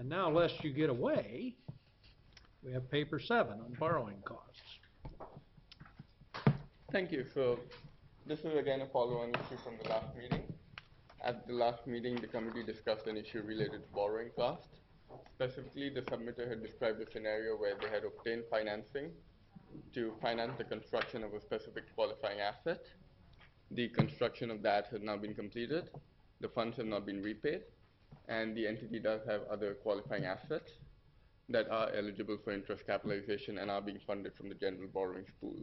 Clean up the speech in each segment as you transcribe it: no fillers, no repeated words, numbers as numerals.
And now, lest you get away, we have paper 7 on borrowing costs. Thank you. So this is again a follow-on issue from the last meeting. At the last meeting, the committee discussed an issue related to borrowing cost. Specifically, the submitter had described a scenario where they had obtained financing to finance the construction of a specific qualifying asset. The construction of that has now been completed. The funds have not been repaid, and the entity does have other qualifying assets that are eligible for interest capitalization and are being funded from the general borrowings pool.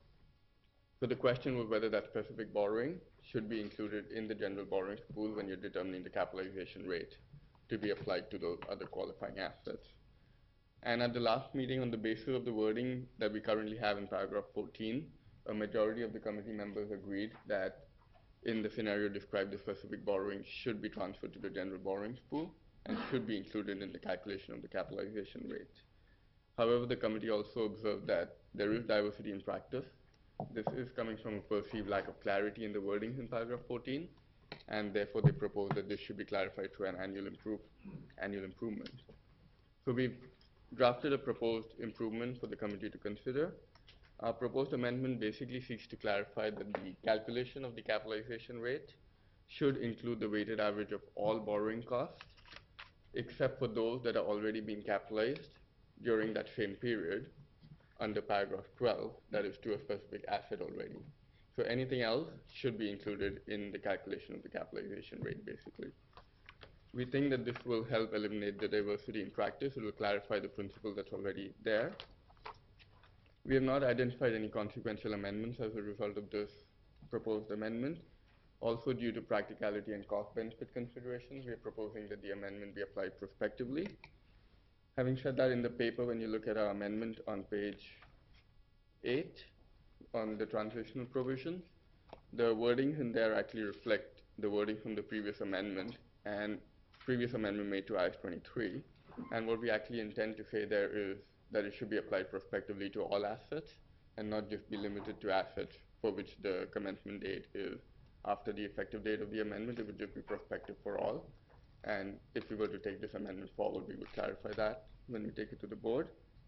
So the question was whether that specific borrowing should be included in the general borrowings pool when you're determining the capitalization rate to be applied to those other qualifying assets. And at the last meeting, on the basis of the wording that we currently have in paragraph 14, a majority of the committee members agreed that in the scenario described, the specific borrowing should be transferred to the general borrowings pool and should be included in the calculation of the capitalization rate. However, the committee also observed that there is diversity in practice. This is coming from a perceived lack of clarity in the wordings in paragraph 14, and therefore they propose that this should be clarified through an annual improvement. So we've drafted a proposed improvement for the committee to consider. Our proposed amendment basically seeks to clarify that the calculation of the capitalization rate should include the weighted average of all borrowing costs, except for those that are already being capitalized during that same period under paragraph 12, that is to a specific asset already. So anything else should be included in the calculation of the capitalization rate, basically. We think that this will help eliminate the diversity in practice. It will clarify the principle that's already there. We have not identified any consequential amendments as a result of this proposed amendment. Also, due to practicality and cost-benefit considerations, we are proposing that the amendment be applied prospectively. Having said that, in the paper, when you look at our amendment on page 8, on the transitional provisions, the wordings in there actually reflect the wording from the previous amendment and previous amendment made to IAS 23. And what we actually intend to say there is that it should be applied prospectively to all assets and not just be limited to assets for which the commencement date is after the effective date of the amendment. It would just be prospective for all. And if we were to take this amendment forward, we would clarify that when we take it to the board.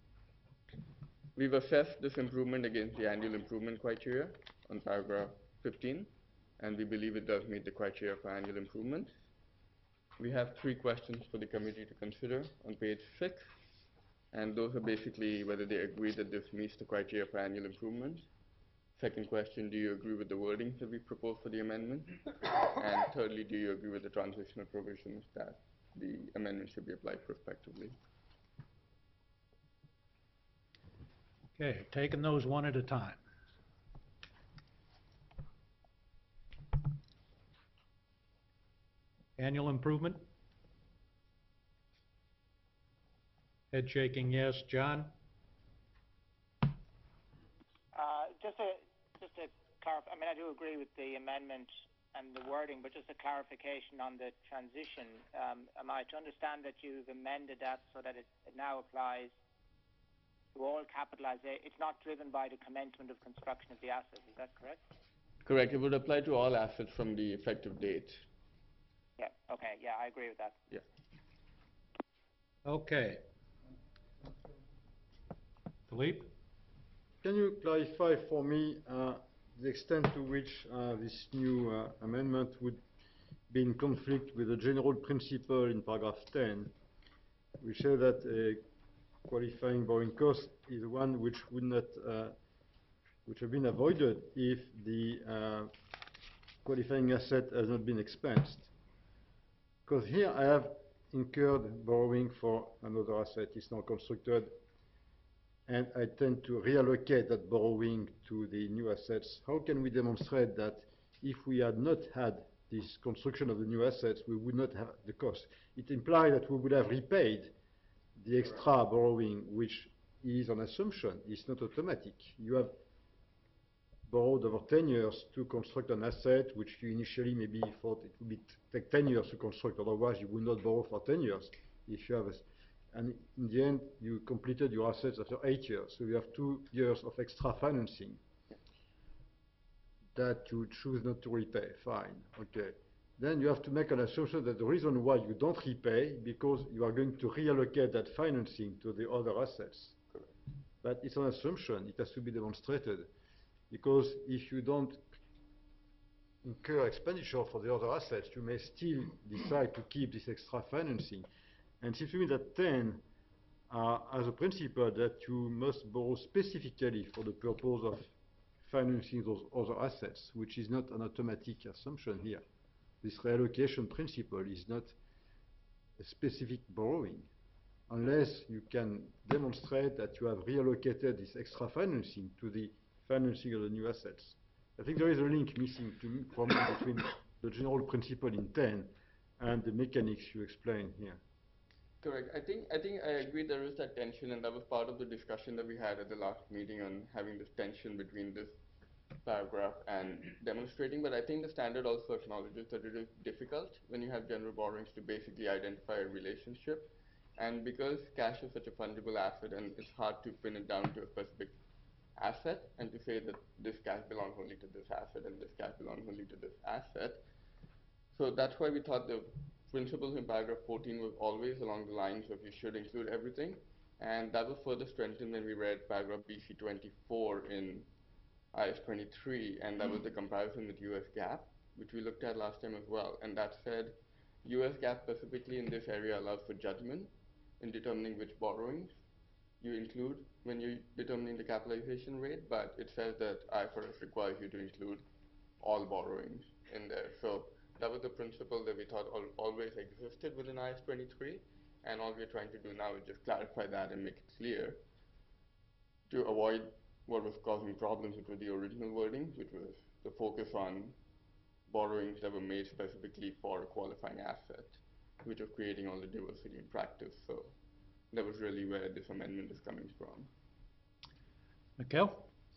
We've assessed this improvement against the annual improvement criteria on paragraph 15, and we believe it does meet the criteria for annual improvement. We have 3 questions for the committee to consider on page 6, and those are basically whether they agree that this meets the criteria for annual improvement. Second question, do you agree with the wordings that we propose for the amendment? And thirdly, do you agree with the transitional provisions that the amendment should be applied prospectively? Okay, taking those one at a time. Annual improvement? Head shaking yes. John? Just to clarify, I mean, I do agree with the amendment and the wording, but just a clarification on the transition. Am I to understand that you've amended that so that it now applies to all capitalization? It's not driven by the commencement of construction of the asset, is that correct? Correct. It would apply to all assets from the effective date. Yeah, okay, yeah, I agree with that. Yeah. Okay. Philippe? Can you clarify for me the extent to which this new amendment would be in conflict with the general principle in paragraph 10, which says that a qualifying borrowing cost is one which would not, which have been avoided if the qualifying asset has not been expensed. Because here I have incurred borrowing for another asset, it's now constructed, and I tend to reallocate that borrowing to the new assets. How can we demonstrate that if we had not had this construction of the new assets, we would not have the cost? It implies that we would have repaid the extra borrowing, which is an assumption. It's not automatic. You have borrowed over 10 years to construct an asset, which you initially maybe thought it would take 10 years to construct. Otherwise, you would not borrow for 10 years. If you have and in the end, you completed your assets after 8 years. So you have 2 years of extra financing that you choose not to repay. Fine. Okay. then you have to make an assumption that the reason why you don't repay because you are going to reallocate that financing to the other assets. Correct. But it's an assumption. It has to be demonstrated. Because if you don't incur expenditure for the other assets, you may still decide to keep this extra financing. And it seems to me that 10 has a principle that you must borrow specifically for the purpose of financing those other assets, which is not an automatic assumption here. This reallocation principle is not a specific borrowing, unless you can demonstrate that you have reallocated this extra financing to the financing of the new assets. I think there is a link missing for me between the general principle in 10 and the mechanics you explain here. Correct. I think I agree there is that tension, and that was part of the discussion that we had at the last meeting on having this tension between this paragraph and demonstrating. But I think the standard also acknowledges that it is difficult when you have general borrowings to basically identify a relationship. And because cash is such a fungible asset and it's hard to pin it down to a specific asset and to say that this cash belongs only to this asset and this cash belongs only to this asset. So that's why we thought the principles in paragraph 14 were always along the lines of you should include everything. And that was further strengthened when we read paragraph BC 24 in IS 23, and that was the comparison with US GAAP, which we looked at last time as well. And that said, US GAAP specifically in this area allows for judgment in determining which borrowings you include when you're determining the capitalization rate, but it says that IFRS requires you to include all borrowings in there. So that was the principle that we thought always existed within IS 23, and all we're trying to do now is just clarify that and make it clear to avoid what was causing problems with the original wording, which was the focus on borrowings that were made specifically for a qualifying asset, which was creating all the diversity in practice. So that was really where this amendment is coming from. Mikhail?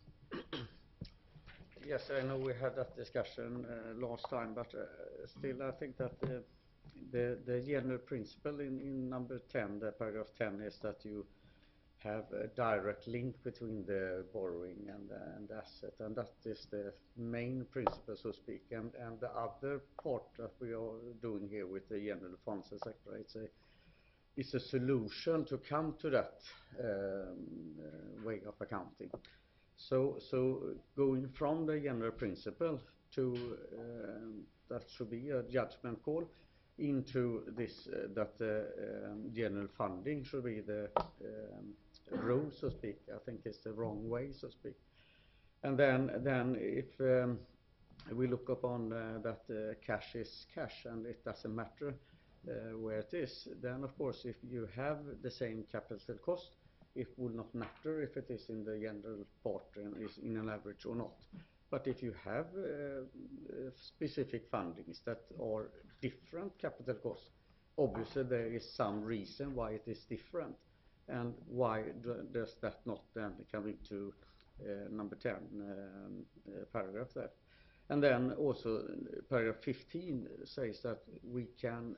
Yes, I know we had that discussion last time, but still I think that the general principle in number 10, the paragraph 10, is that you have a direct link between the borrowing and the asset, and that is the main principle, so to speak. And the other part that we are doing here with the general funds, etc., it's a solution to come to that way of accounting. So going from the general principle to that should be a judgment call into this that general funding should be the rule, so to speak. I think it's the wrong way, so to speak. And then if we look upon that cash is cash and it doesn't matter where it is, then of course if you have the same capital cost, it would not matter if it is in the general part and is in an average or not. But if you have specific fundings that are different capital costs, obviously there is some reason why it is different. And why does that not then come into number 10 paragraph there? And then also paragraph 15 says that we can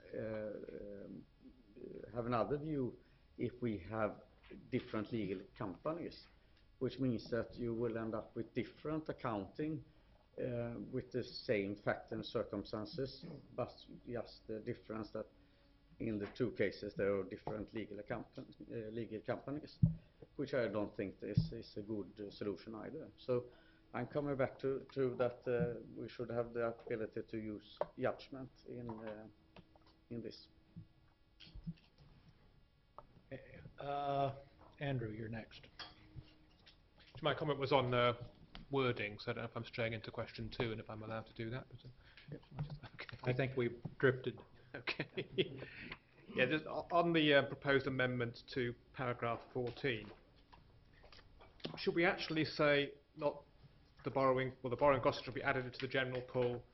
have another view if we have different legal companies, which means that you will end up with different accounting with the same facts and circumstances, but just the difference that in the two cases there are different legal companies, which I don't think is a good solution either. So I'm coming back to that we should have the ability to use judgment in this. Andrew, you're next. My comment was on wording, so I don't know if I'm straying into question 2 and if I'm allowed to do that. But, okay. I think we've drifted. Okay. Yeah, just on the proposed amendment to paragraph 14, should we actually say not the borrowing, well, the borrowing costs should be added into the general pool,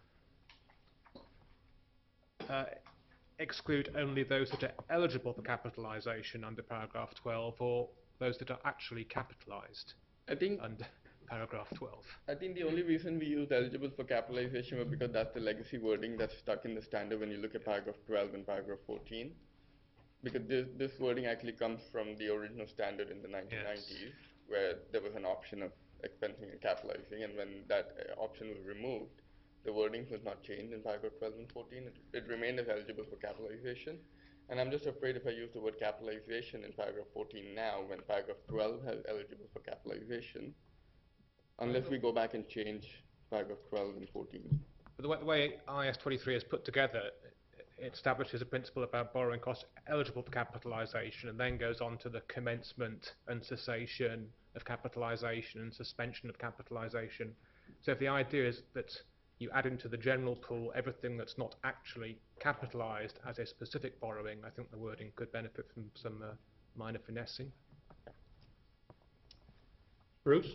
exclude only those that are eligible for capitalisation under paragraph 12, or those that are actually capitalised under paragraph 12? I think the only reason we used eligible for capitalization was because that's the legacy wording that's stuck in the standard when you look at paragraph 12 and paragraph 14. Because this wording actually comes from the original standard in the 1990s, where there was an option of expensing and capitalizing, and when that option was removed, The wording was not changed in paragraph 12 and 14. It remained as eligible for capitalization. And I'm just afraid if I use the word capitalization in paragraph 14 now, when paragraph 12 has eligible for capitalization, unless we go back and change paragraph 12 and 14. But the way IS 23 is put together, it establishes a principle about borrowing costs eligible for capitalisation, and then goes on to the commencement and cessation of capitalisation and suspension of capitalisation. So if the idea is that you add into the general pool everything that's not actually capitalised as a specific borrowing, I think the wording could benefit from some minor finessing. Bruce?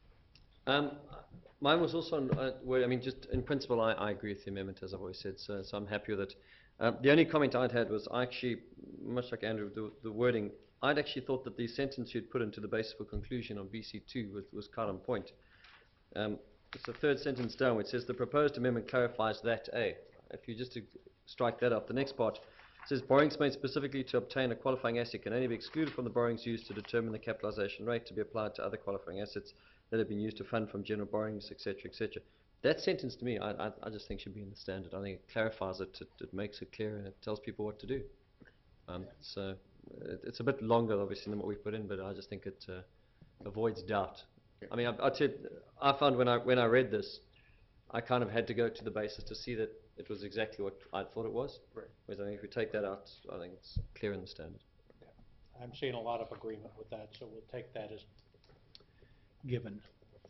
Mine was also on, I mean, just in principle, I agree with the amendment, as I've always said, so I'm happy with it. The only comment I'd had was I actually, much like Andrew, the wording, I'd actually thought that the sentence you'd put into the basis for conclusion on BC2 was quite on point. It's the third sentence down, which says the proposed amendment clarifies that A. If you just strike that up, the next part says borrowings made specifically to obtain a qualifying asset can only be excluded from the borrowings used to determine the capitalization rate to be applied to other qualifying assets that have been used to fund from general borrowings, etc., etc. That sentence to me, I just think should be in the standard. I think it clarifies it, it makes it clear, and it tells people what to do. So it's a bit longer, obviously, than what we've put in, but I just think it avoids doubt. I mean, I found when I read this, I kind of had to go to the basis to see that it was exactly what I thought it was. Right. Whereas I think if we take that out, I think it's clear in the standard. I'm seeing a lot of agreement with that, so we'll take that as given.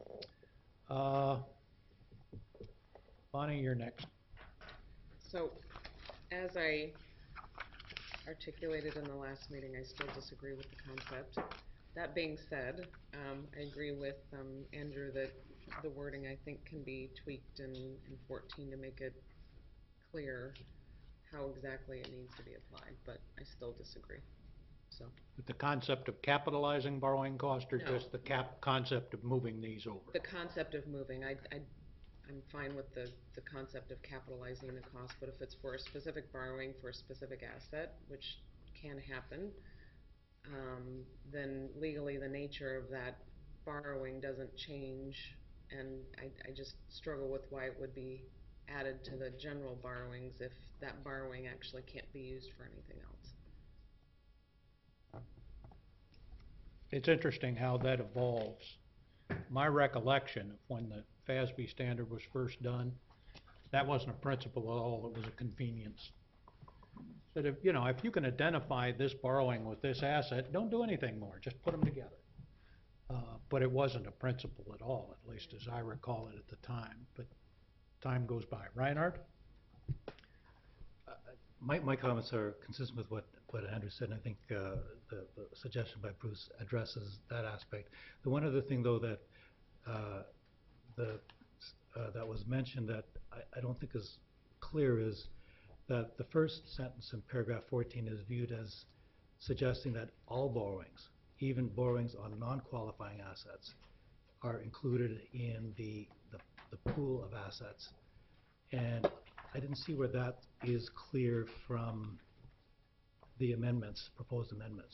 Bonnie, you're next. So, as I articulated in the last meeting, I still disagree with the concept. That being said, I agree with Andrew that the wording, I think, can be tweaked in 14 to make it clear how exactly it needs to be applied, but I still disagree. So, With the concept of capitalizing borrowing cost, or No. just the concept of moving these over? the concept of moving, I'm fine with the concept of capitalizing the cost, but if it's for a specific borrowing for a specific asset, which can happen, then legally the nature of that borrowing doesn't change, and I just struggle with why it would be added to the general borrowings if that borrowing actually can't be used for anything else. It's interesting how that evolves. My recollection of when the FASB standard was first done, that wasn't a principle at all, it was a convenience. That if you can identify this borrowing with this asset, don't do anything more, just put them together. But it wasn't a principle at all, at least as I recall it at the time, but time goes by. Reinhard? My comments are consistent with what Andrew said, and I think the suggestion by Bruce addresses that aspect. The one other thing, though, that that was mentioned that I don't think is clear is that the first sentence in paragraph 14 is viewed as suggesting that all borrowings, even borrowings on non-qualifying assets, are included in the pool of assets. And I didn't see where that is clear from the amendments, proposed amendments.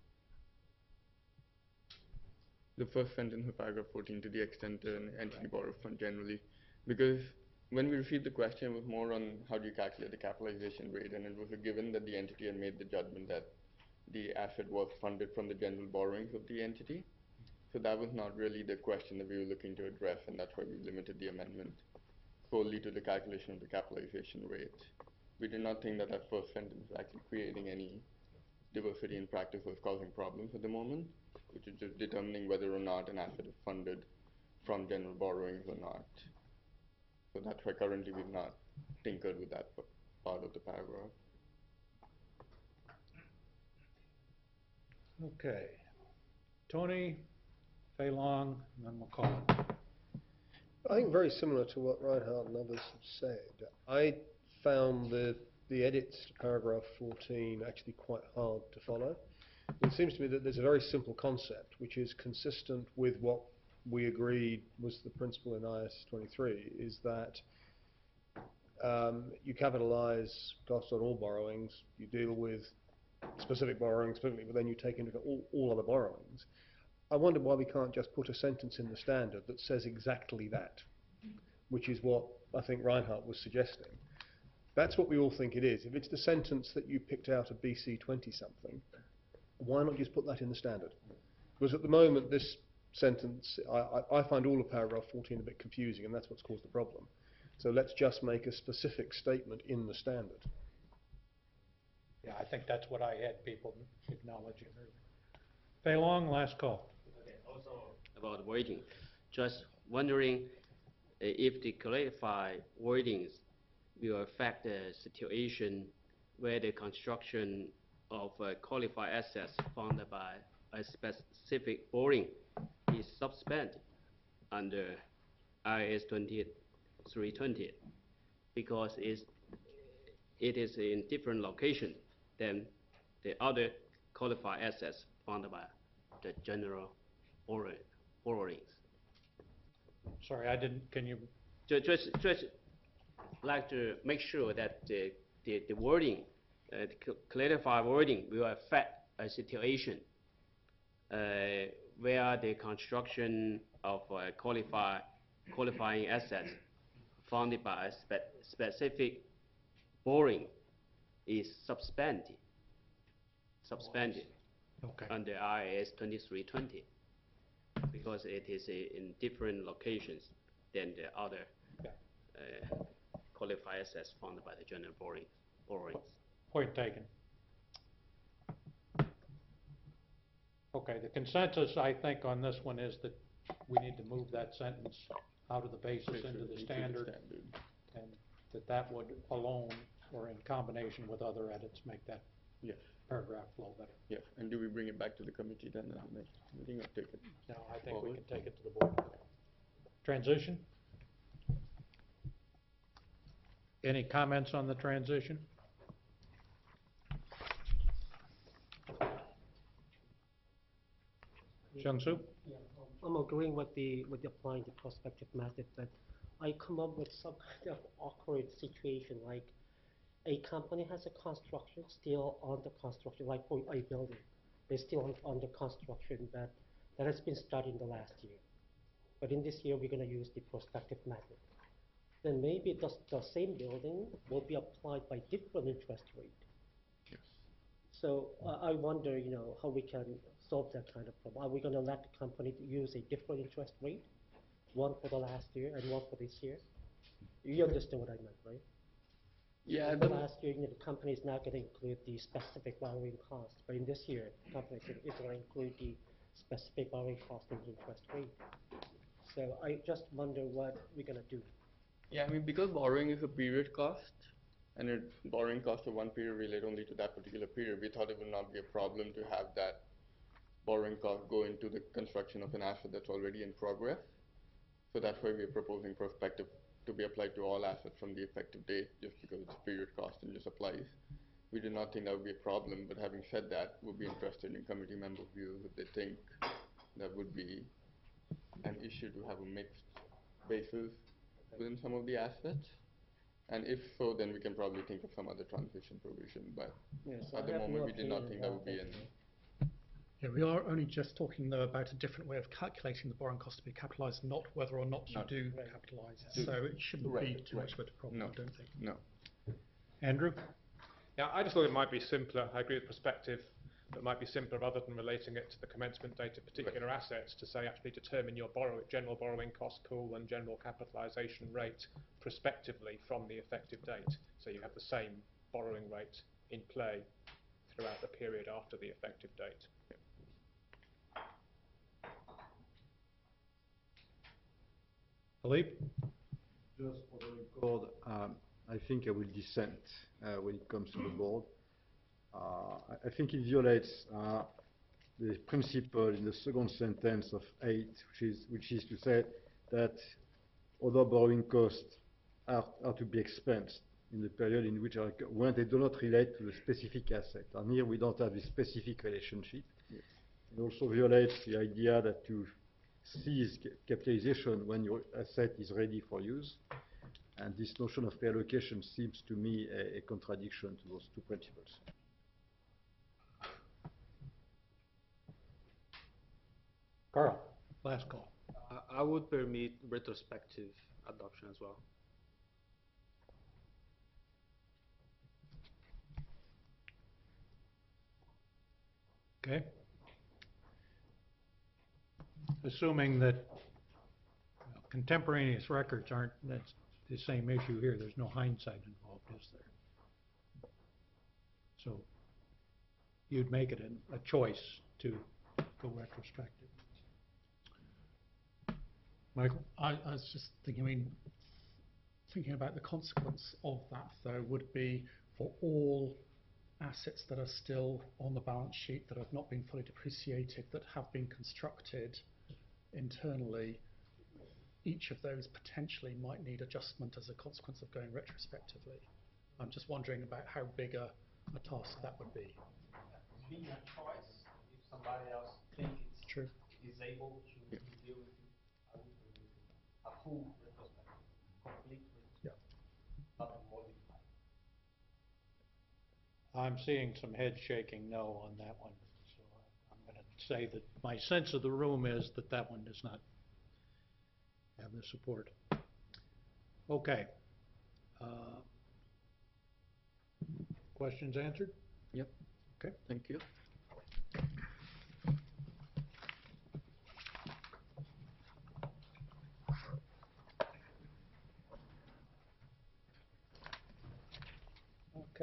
The first sentence of paragraph 14, to the extent an entity borrows fund generally, because when we received the question, it was more on how do you calculate the capitalization rate, and it was a given that the entity had made the judgment that the asset was funded from the general borrowings of the entity. So that was not really the question that we were looking to address, and that's why we limited the amendment solely to the calculation of the capitalization rate. We did not think that that first sentence was actually creating any diversity in practice or causing problems at the moment, which is just determining whether or not an asset is funded from general borrowings or not. So that's why currently we've not tinkered with that part of the paragraph. Okay. Tony, Fei Long, and then we'll call it. I think very similar to what Reinhard and others have said. I found the edits to paragraph 14 actually quite hard to follow. It seems to me that there's a very simple concept which is consistent with what we agreed was the principle in IS 23, is that you capitalize costs on all borrowings, you deal with specific borrowings specifically, but then you take into account all other borrowings. I wonder why we can't just put a sentence in the standard that says exactly that, which is what I think Reinhardt was suggesting. That's what we all think it is. If it's the sentence that you picked out of BC 20-something, why not just put that in the standard? Because at the moment, this sentence, I find all of paragraph 14 a bit confusing, and that's what's caused the problem. So let's just make a specific statement in the standard. Yeah, I think that's what I had people acknowledging earlier. Fei Long, last call. Okay, also about wording, just wondering if the clarified wordings will affect the situation where the construction of qualified assets funded by a specific borrowing is suspended under IAS 2320, because it is in different location than the other qualified assets funded by the general borrowings. Sorry, I didn't, can you, Just like to make sure that the wording, the clarified wording will affect a situation where the construction of qualifying assets funded by a specific borrowing is suspended okay. under IAS 2320, because it is in different locations than the other qualified assets funded by the general borrowings. Point taken. Okay, the consensus, I think, on this one is that we need to move that sentence out of the basis into the standard, and that would alone, or in combination with other edits, make that Yes. paragraph flow better. Yes. And do we bring it back to the committee then at the next meeting, or take it? No, I think we forward? can take it to the board. Transition? Any comments on the transition? Jung-Soo? Yeah, I'm agreeing with the applying the prospective method, but I come up with some kind of awkward situation, like a company has a construction still under construction, like for a building, they're still under construction, but that has been started in the last year. But in this year, we're going to use the prospective method. Then maybe the same building will be applied by different interest rate. Yes. So I wonder, how we can solve that kind of problem. Are we going to let the company use a different interest rate, one for the last year and one for this year? You understand what I meant, right? Yeah. The last year, the company is not going to include the specific borrowing cost, but in this year, the company is going to include the specific borrowing cost and interest rate. So I just wonder what we're going to do. Yeah, I mean, because borrowing is a period cost, and borrowing cost of one period relate only to that particular period, we thought it would not be a problem to have that borrowing cost go into the construction of an asset that's already in progress. So that's why we're proposing prospective to be applied to all assets from the effective date, just because it's a period cost and just applies. We did not think that would be a problem, but having said that, we'll be interested in committee member views if they think that would be an issue to have a mixed basis within some of the assets. And if so, then we can probably think of some other transition provision, but Yes, at the moment we did not think that would be in. Yeah, we are only just talking though about a different way of calculating the borrowing cost to be capitalised, not whether or not you do capitalise it. So it shouldn't be too much of a problem, I don't think. No. Andrew? Yeah, I just thought it might be simpler. I agree with perspective, but it might be simpler rather than relating it to the commencement date of particular assets to say actually determine your general borrowing cost pool and general capitalisation rate prospectively from the effective date. So you have the same borrowing rate in play throughout the period after the effective date. Philippe? Just for the record, I think I will dissent when it comes to the board. I think it violates the principle in the second sentence of 8, which is to say that other borrowing costs are to be expensed in the period in which when they do not relate to the specific asset. And here we don't have a specific relationship. Yes. It also violates the idea that you cease capitalization when your asset is ready for use. And this notion of reallocation seems to me a contradiction to those two principles. Carl, last call. I would permit retrospective adoption as well. Okay? Assuming that contemporaneous records aren't, that's the same issue here, there's no hindsight involved, is there? So you'd make it a choice to go retrospective. Michael? I was just thinking, thinking about the consequence of that, though, would be for all assets that are still on the balance sheet that have not been fully depreciated, that have been constructed internally, each of those potentially might need adjustment as a consequence of going retrospectively. I'm just wondering about how big a task that would be. Being a choice, if somebody else thinks it's True. is able to deal with it, I would agree with it. A full retrospective, complete retrospective, not a modified. I'm seeing some head shaking no on that one, so I'm going to say that my sense of the room is that that one does not have the support. Okay. Questions answered? Yep. Okay. Thank you.